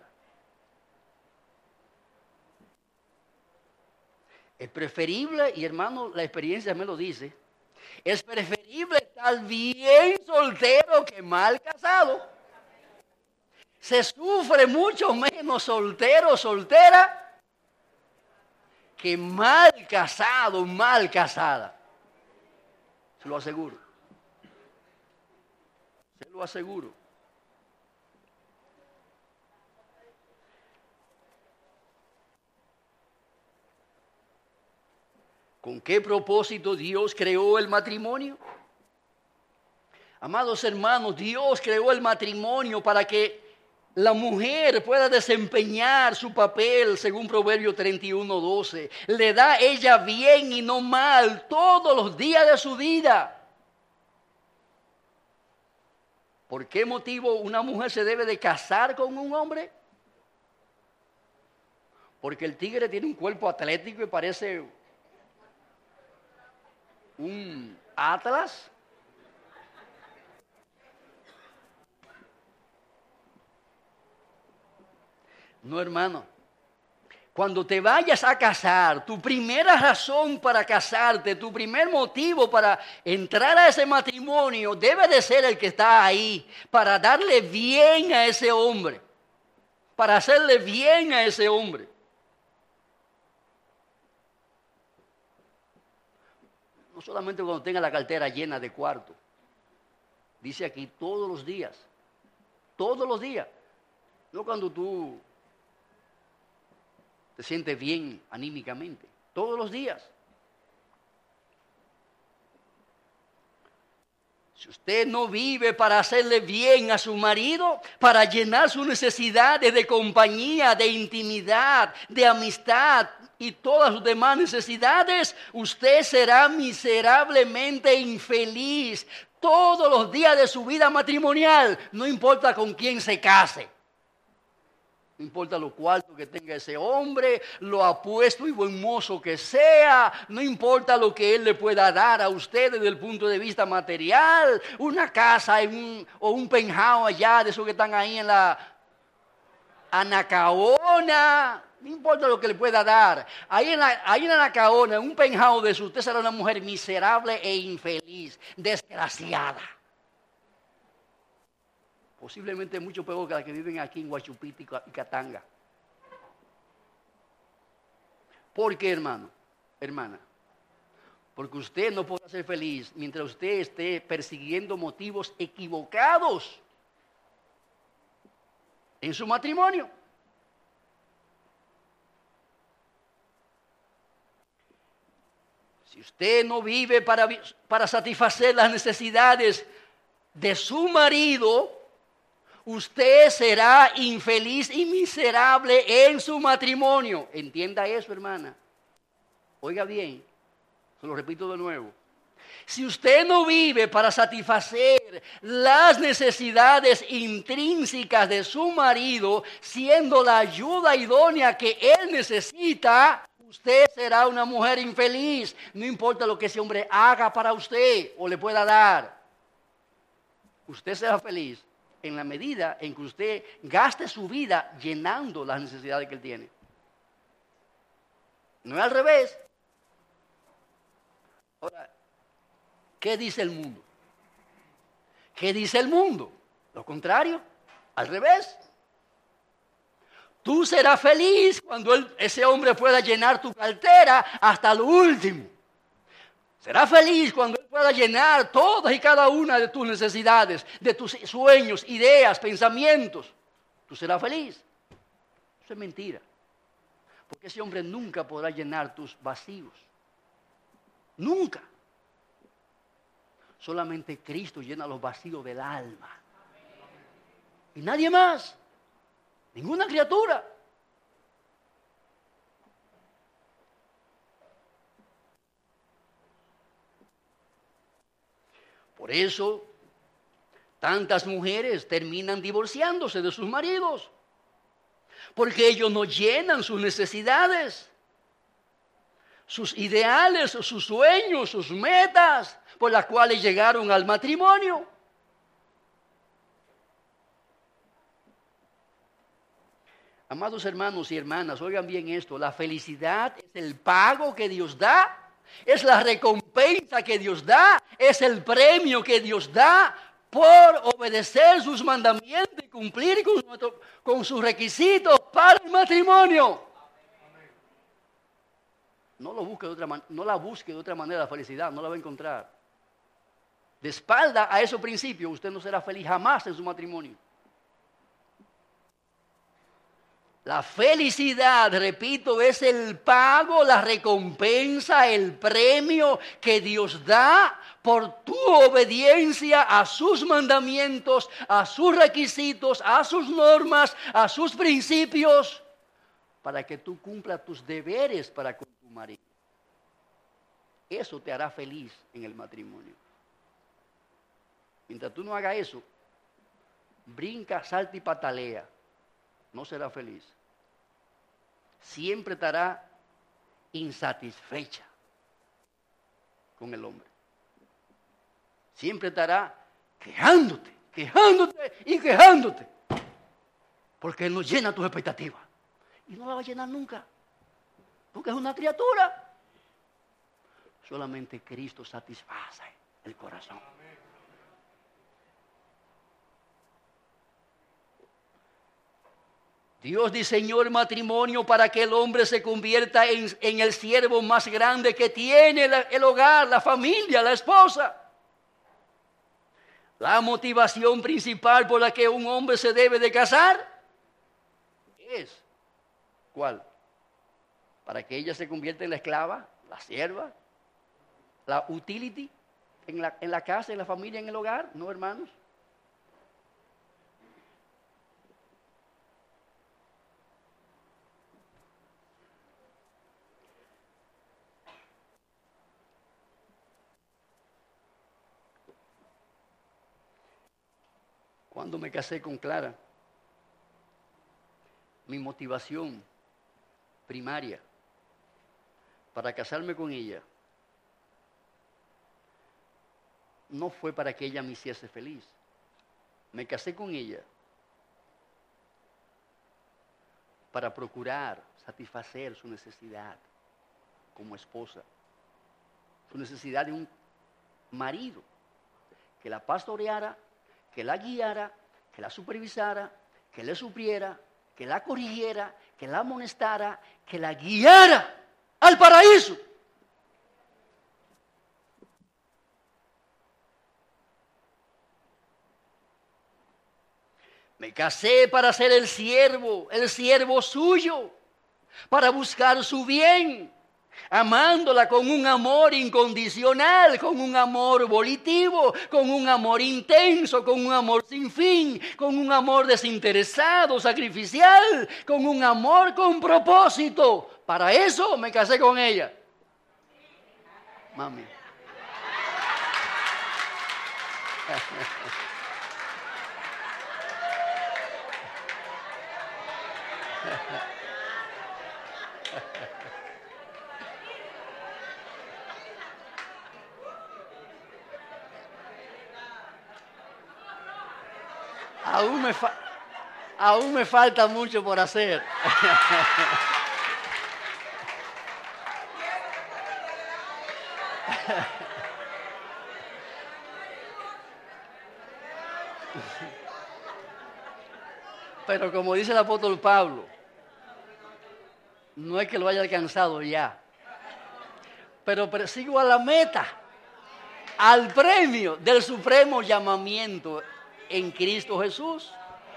Es preferible, y hermano, la experiencia me lo dice, es preferible estar bien soltero que mal casado. Se sufre mucho menos soltero o soltera que mal casado, mal casada. Se lo aseguro. Se lo aseguro. ¿Con qué propósito Dios creó el matrimonio? Amados hermanos, Dios creó el matrimonio para que la mujer pueda desempeñar su papel, según Proverbios 31:12. Le da ella bien y no mal todos los días de su vida. ¿Por qué motivo una mujer se debe de casar con un hombre? Porque el tigre tiene un cuerpo atlético y parece un atlas. No, hermano. Cuando te vayas a casar, tu primera razón para casarte, tu primer motivo para entrar a ese matrimonio debe de ser el que está ahí, para darle bien a ese hombre, para hacerle bien a ese hombre. No solamente cuando tenga la cartera llena de cuarto, dice aquí todos los días, no cuando tú te sientes bien anímicamente, todos los días. Si usted no vive para hacerle bien a su marido, para llenar sus necesidades de compañía, de intimidad, de amistad y todas sus demás necesidades, usted será miserablemente infeliz todos los días de su vida matrimonial, no importa con quién se case. No importa lo cuarto que tenga ese hombre, lo apuesto y buen mozo que sea, no importa lo que él le pueda dar a usted desde el punto de vista material, una casa o un penthouse allá de esos que están ahí en la Anacaona, no importa lo que le pueda dar. Ahí en la Anacaona, en un penthouse de eso, usted será una mujer miserable e infeliz, desgraciada. Posiblemente mucho peor que las que viven aquí en Huachupita y Catanga. ¿Por qué, hermano? Hermana. Porque usted no podrá ser feliz mientras usted esté persiguiendo motivos equivocados en su matrimonio. Si usted no vive para satisfacer las necesidades de su marido, usted será infeliz y miserable en su matrimonio. Entienda eso, hermana. Oiga bien, se lo repito de nuevo. Si usted no vive para satisfacer las necesidades intrínsecas de su marido, siendo la ayuda idónea que él necesita, usted será una mujer infeliz. No importa lo que ese hombre haga para usted o le pueda dar. Usted será feliz en la medida en que usted gaste su vida llenando las necesidades que él tiene. No es al revés. Ahora, ¿qué dice el mundo? ¿Qué dice el mundo? Lo contrario, al revés. Tú serás feliz cuando ese hombre pueda llenar tu cartera hasta lo último. Serás feliz cuando él pueda llenar todas y cada una de tus necesidades, de tus sueños, ideas, pensamientos. Tú serás feliz. Eso es mentira. Porque ese hombre nunca podrá llenar tus vacíos. Nunca. Solamente Cristo llena los vacíos del alma. Y nadie más. Ninguna criatura. Por eso, tantas mujeres terminan divorciándose de sus maridos, porque ellos no llenan sus necesidades, sus ideales, sus sueños, sus metas, por las cuales llegaron al matrimonio. Amados hermanos y hermanas, oigan bien esto, la felicidad es el pago que Dios da, es la recompensa que Dios da, es el premio que Dios da por obedecer sus mandamientos y cumplir con sus requisitos para el matrimonio. No la busque de otra manera la felicidad, no la va a encontrar. De espalda a esos principios, usted no será feliz jamás en su matrimonio. La felicidad, repito, es el pago, la recompensa, el premio que Dios da por tu obediencia a sus mandamientos, a sus requisitos, a sus normas, a sus principios, para que tú cumplas tus deberes para con tu marido. Eso te hará feliz en el matrimonio. Mientras tú no hagas eso, brinca, salta y patalea, no será feliz. Siempre estará insatisfecha con el hombre. Siempre estará quejándote y quejándote, porque él no llena tus expectativas. Y no la va a llenar nunca, porque es una criatura. Solamente Cristo satisface el corazón. Dios diseñó el matrimonio para que el hombre se convierta en el siervo más grande que tiene el hogar, la familia, la esposa. La motivación principal por la que un hombre se debe de casar es, ¿cuál? Para que ella se convierta en la esclava, la sierva, la utility en la casa, en la familia, en el hogar, ¿no, hermanos? Cuando me casé con Clara, mi motivación primaria para casarme con ella no fue para que ella me hiciese feliz. Me casé con ella para procurar satisfacer su necesidad como esposa, su necesidad de un marido que la pastoreara, que la guiara, que la supervisara, que le supliera, que la corrigiera, que la amonestara, que la guiara al paraíso. Me casé para ser el siervo suyo, para buscar su bien, amándola con un amor incondicional, con un amor volitivo, con un amor intenso, con un amor sin fin, con un amor desinteresado, sacrificial, con un amor con propósito. Para eso me casé con ella. Mami. Aún me falta mucho por hacer. Pero como dice el apóstol Pablo, no es que lo haya alcanzado ya, pero persigo a la meta, al premio del supremo llamamiento en Cristo Jesús.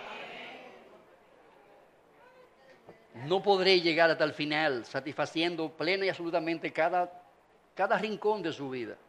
No podré llegar hasta el final satisfaciendo plena y absolutamente cada rincón de su vida.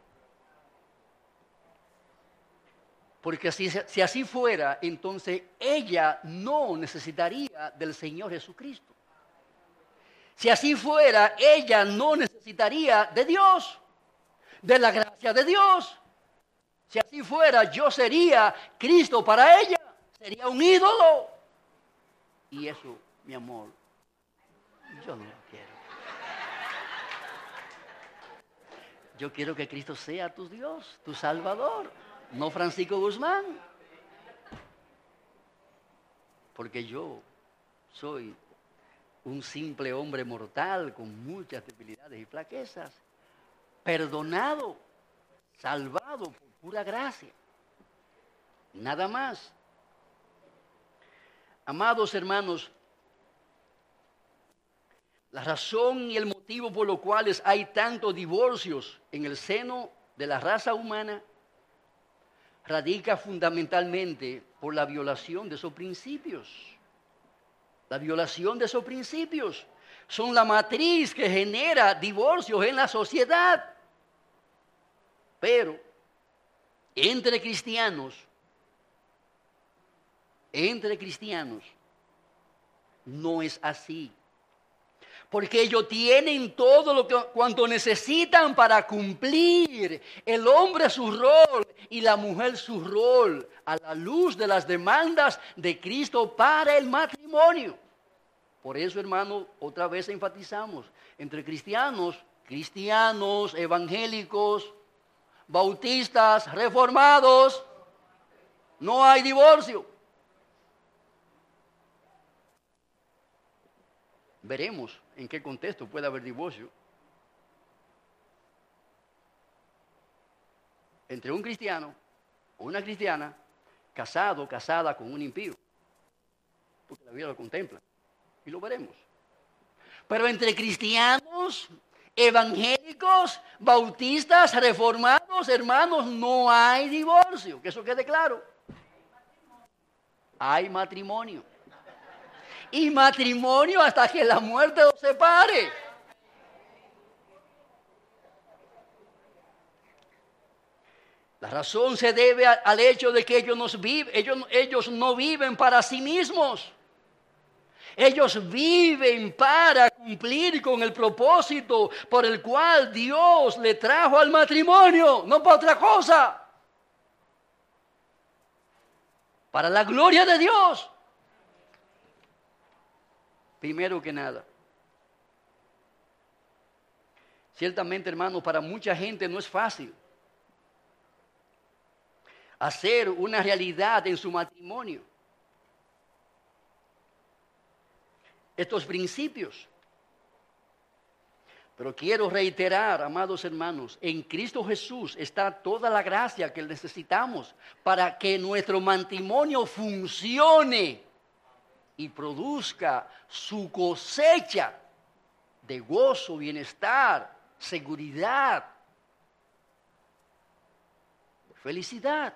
Porque si así fuera, entonces ella no necesitaría del Señor Jesucristo. Si así fuera, ella no necesitaría de Dios, de la gracia de Dios. Si así fuera, yo sería Cristo para ella. Sería un ídolo. Y eso, mi amor, yo no lo quiero. Yo quiero que Cristo sea tu Dios, tu Salvador, no Francisco Guzmán. Porque yo soy un simple hombre mortal con muchas debilidades y flaquezas, perdonado, salvado por pura gracia. Nada más. Amados hermanos, la razón y el motivo por los cuales hay tantos divorcios en el seno de la raza humana radica fundamentalmente por la violación de esos principios. La violación de esos principios son la matriz que genera divorcios en la sociedad. Pero entre cristianos, no es así. Porque ellos tienen todo cuanto necesitan para cumplir. El hombre su rol y la mujer su rol a la luz de las demandas de Cristo para el matrimonio. Por eso, hermano, otra vez enfatizamos, entre cristianos, evangélicos, bautistas, reformados, no hay divorcio. Veremos en qué contexto puede haber divorcio entre un cristiano o una cristiana casado o casada con un impío, porque la Biblia lo contempla y lo veremos. Pero entre cristianos, evangélicos, bautistas, reformados, hermanos, no hay divorcio, que eso quede claro. Hay matrimonio. Y matrimonio hasta que la muerte los separe. La razón se debe al hecho de que ellos no viven para sí mismos. Ellos viven para cumplir con el propósito por el cual Dios le trajo al matrimonio, no para otra cosa. Para la gloria de Dios. Primero que nada, ciertamente, hermanos, para mucha gente no es fácil hacer una realidad en su matrimonio estos principios. Pero quiero reiterar, amados hermanos, en Cristo Jesús está toda la gracia que necesitamos para que nuestro matrimonio funcione y produzca su cosecha de gozo, bienestar, seguridad, felicidad.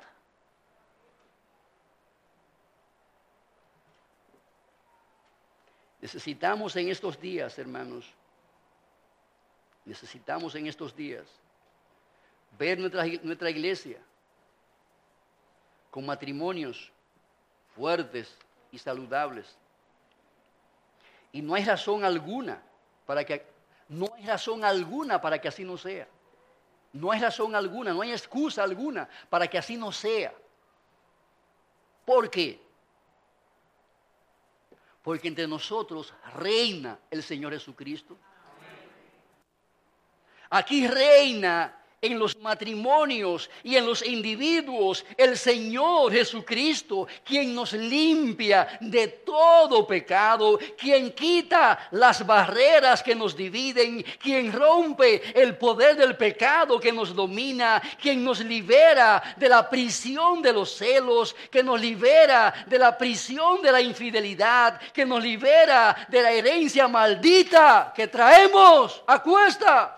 Necesitamos en estos días, hermanos, ver nuestra iglesia con matrimonios fuertes y saludables. Y no hay razón alguna para que así no sea. No hay razón alguna, no hay excusa alguna para que así no sea. ¿Por qué? Porque entre nosotros reina el Señor Jesucristo. Aquí reina en los matrimonios y en los individuos el Señor Jesucristo, quien nos limpia de todo pecado, quien quita las barreras que nos dividen, quien rompe el poder del pecado que nos domina, quien nos libera de la prisión de los celos, que nos libera de la prisión de la infidelidad, que nos libera de la herencia maldita que traemos a cuesta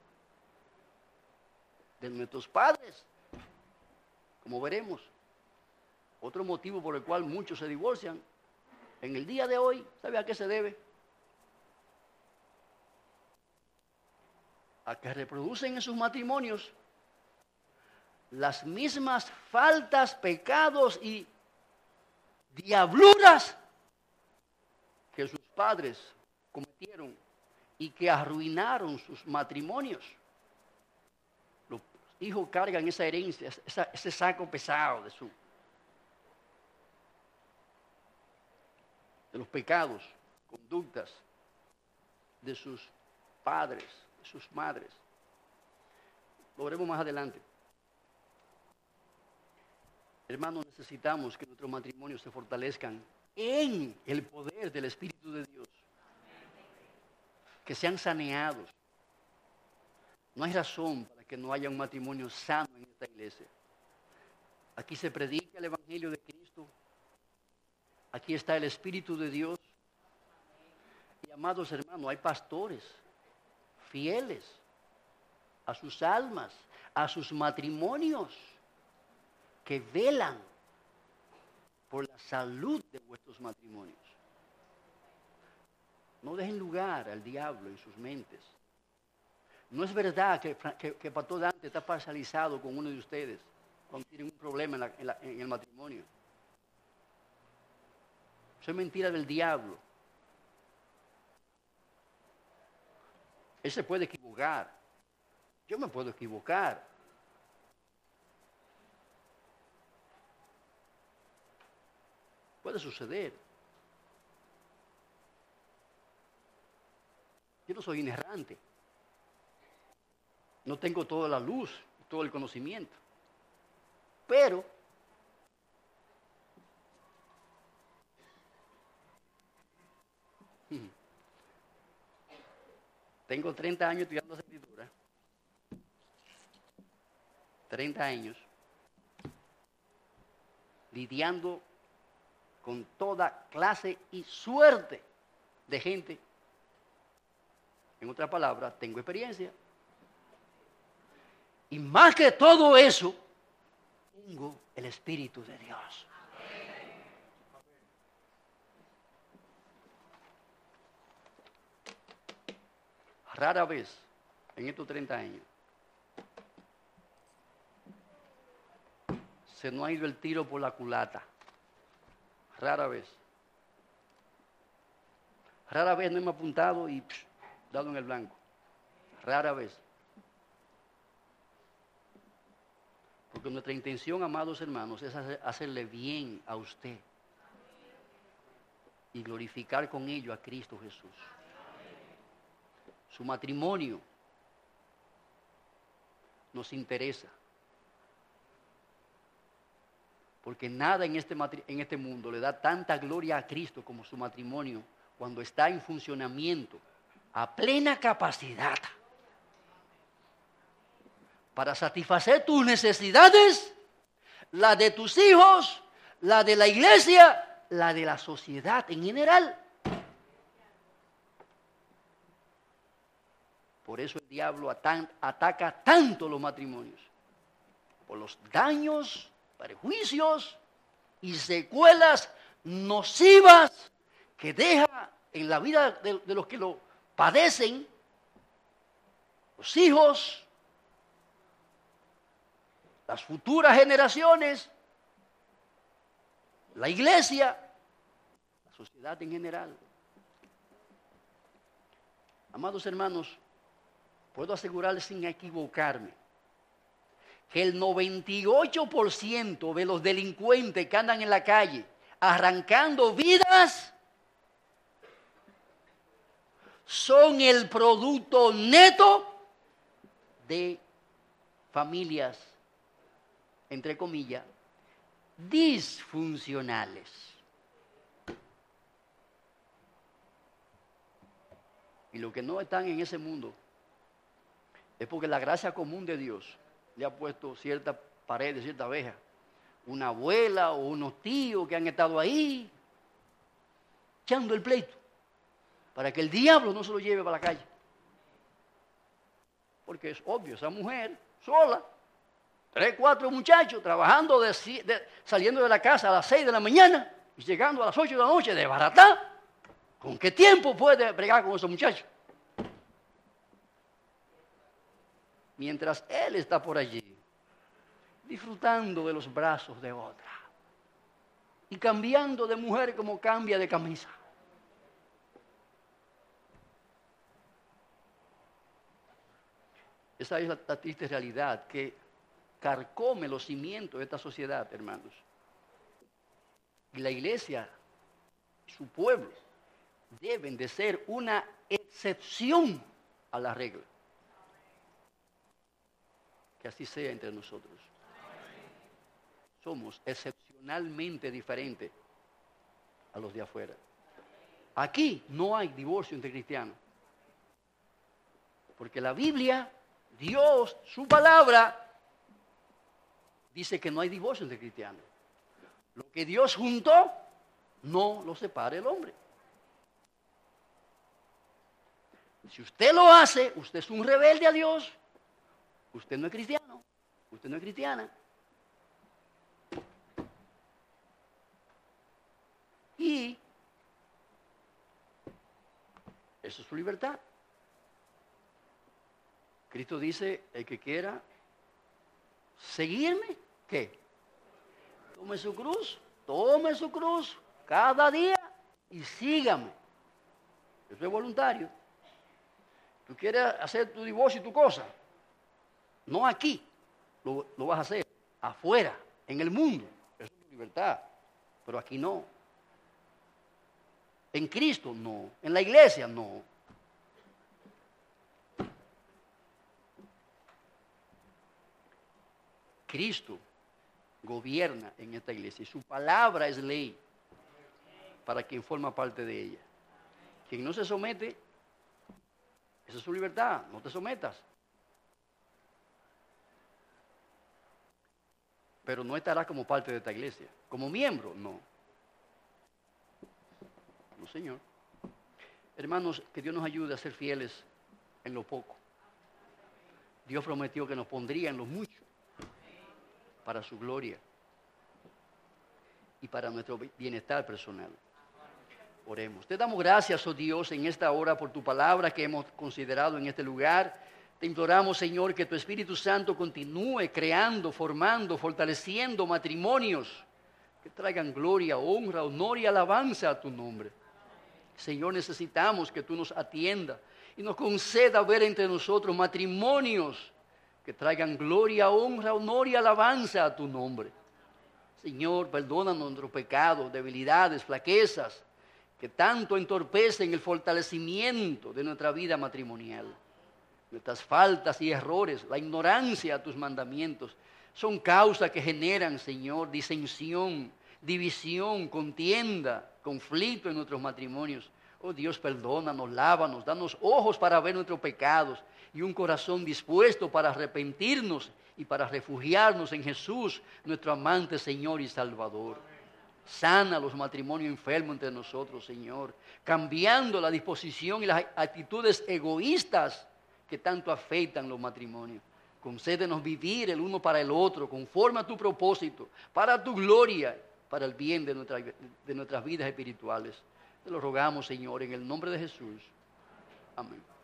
de nuestros padres, como veremos. Otro motivo por el cual muchos se divorcian en el día de hoy, ¿sabe a qué se debe? A que reproducen en sus matrimonios las mismas faltas, pecados y diabluras que sus padres cometieron y que arruinaron sus matrimonios. hijos cargan esa herencia, ese saco pesado de los pecados, conductas de sus padres, de sus madres. Lo veremos más adelante. Hermanos, necesitamos que nuestros matrimonios se fortalezcan en el poder del Espíritu de Dios. Que sean saneados. No hay razón para que no haya un matrimonio sano en esta iglesia. Aquí se predica el Evangelio de Cristo. Aquí está el Espíritu de Dios. Y amados hermanos, hay pastores fieles a sus almas, a sus matrimonios, que velan por la salud de vuestros matrimonios. No dejen lugar al diablo en sus mentes. No es verdad que Pastor Dante está parcializado con uno de ustedes cuando tienen un problema en el matrimonio. Eso es mentira del diablo. Él se puede equivocar. Yo me puedo equivocar. Puede suceder. Yo no soy inerrante. No tengo toda la luz, todo el conocimiento. Pero tengo 30 años estudiando escritura. 30 años lidiando con toda clase y suerte de gente. En otras palabras, tengo experiencia. Y más que todo eso, tengo el Espíritu de Dios. Rara vez, en estos 30 años, se nos ha ido el tiro por la culata. Rara vez. Rara vez no hemos apuntado y dado en el blanco. Rara vez. Porque nuestra intención, amados hermanos, es hacerle bien a usted y glorificar con ello a Cristo Jesús. Su matrimonio nos interesa. Porque nada en este mundo le da tanta gloria a Cristo como su matrimonio cuando está en funcionamiento a plena capacidad para satisfacer tus necesidades, la de tus hijos, la de la iglesia, la de la sociedad en general. Por eso el diablo ataca tanto los matrimonios, por los daños, perjuicios y secuelas nocivas que deja en la vida de los que lo padecen, los hijos, las futuras generaciones, la iglesia, la sociedad en general. Amados hermanos, puedo asegurarles sin equivocarme que el 98% de los delincuentes que andan en la calle arrancando vidas son el producto neto de familias, entre comillas, disfuncionales. Y los que no están en ese mundo es porque la gracia común de Dios le ha puesto cierta pared, cierta abeja. Una abuela o unos tíos que han estado ahí echando el pleito para que el diablo no se lo lleve para la calle. Porque es obvio, esa mujer sola, 3, 4 muchachos trabajando, saliendo de la casa a las 6 de la mañana y llegando a las 8 de la noche de baratá. ¿Con qué tiempo puede bregar con esos muchachos? Mientras él está por allí, disfrutando de los brazos de otra y cambiando de mujer como cambia de camisa. Esa es la triste realidad, que carcome los cimientos de esta sociedad, hermanos. Y la iglesia, su pueblo, deben de ser una excepción a la regla. Que así sea entre nosotros. Somos excepcionalmente diferentes a los de afuera. Aquí no hay divorcio entre cristianos. Porque la Biblia, Dios, su palabra, dice que no hay divorcio entre cristianos. Lo que Dios juntó, no lo separe el hombre. Si usted lo hace, usted es un rebelde a Dios. Usted no es cristiano. Usted no es cristiana. Y eso es su libertad. Cristo dice, el que quiera seguirme, ¿qué? Tome su cruz cada día y sígame. Yo soy voluntario. Tú quieres hacer tu divorcio y tu cosa. No aquí, lo vas a hacer afuera, en el mundo. Eso es tu libertad. Pero aquí no. En Cristo no. En la iglesia no. Cristo gobierna en esta iglesia y su palabra es ley para quien forma parte de ella. Quien no se somete, esa es su libertad, no te sometas. Pero no estará como parte de esta iglesia. Como miembro, no. No, Señor. Hermanos, que Dios nos ayude a ser fieles en lo poco. Dios prometió que nos pondría en lo mucho para su gloria y para nuestro bienestar personal. Oremos. Te damos gracias, oh Dios, en esta hora por tu palabra que hemos considerado en este lugar. Te imploramos, Señor, que tu Espíritu Santo continúe creando, formando, fortaleciendo matrimonios que traigan gloria, honra, honor y alabanza a tu nombre. Señor, necesitamos que tú nos atiendas y nos conceda ver entre nosotros matrimonios que traigan gloria, honra, honor y alabanza a tu nombre. Señor, perdona nuestros pecados, debilidades, flaquezas, que tanto entorpecen el fortalecimiento de nuestra vida matrimonial. Nuestras faltas y errores, la ignorancia a tus mandamientos, son causas que generan, Señor, disensión, división, contienda, conflicto en nuestros matrimonios. Oh Dios, perdónanos, lávanos, danos ojos para ver nuestros pecados y un corazón dispuesto para arrepentirnos y para refugiarnos en Jesús, nuestro amante Señor y Salvador. Sana los matrimonios enfermos entre nosotros, Señor, cambiando la disposición y las actitudes egoístas que tanto afectan los matrimonios. Concédenos vivir el uno para el otro, conforme a tu propósito, para tu gloria, para el bien de nuestras vidas espirituales. Te lo rogamos, Señor, en el nombre de Jesús. Amén.